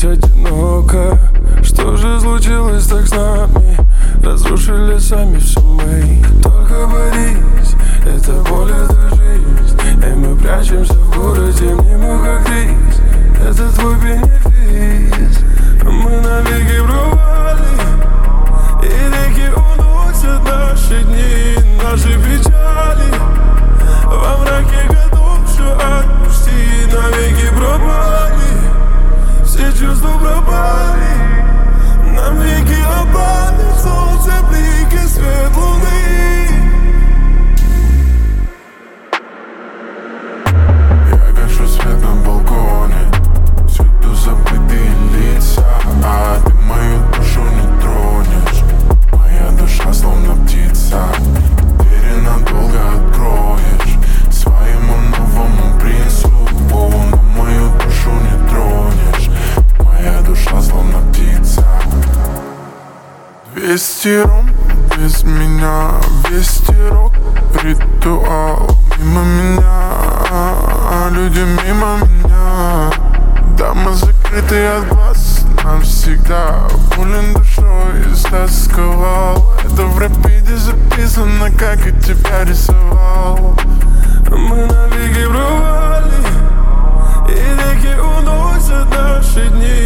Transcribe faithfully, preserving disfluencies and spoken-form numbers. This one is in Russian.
быть одиноко. Что же случилось так с нами? Разрушили сами все мы. Только борись, это боль, это жизнь. И мы прячемся в городе, мимо как рис. Это твой бенефис. Мы навеки провали, и реки уносят наши дни, наши печали. Во мраке готов все отпусти. Навеки пропали, все чувства пропали. Нам веки опали, солнце, блики, свет луны. Я гашу свет на балконе, всюду забытые лица, а ты мою душу не тронешь. Моя душа словно птица, двери надолго откроешь своему новому принцу. О, но мою душу не тронешь. Моя душа словно птица. Двести ром без меня, вести рок, ритуал мимо меня, люди мимо меня. Дома закрыты от глаз навсегда, болен душой стасковал. Это в рэпиде записано, как я тебя рисовал. Мы навеки провали, и реки уносят наши дни.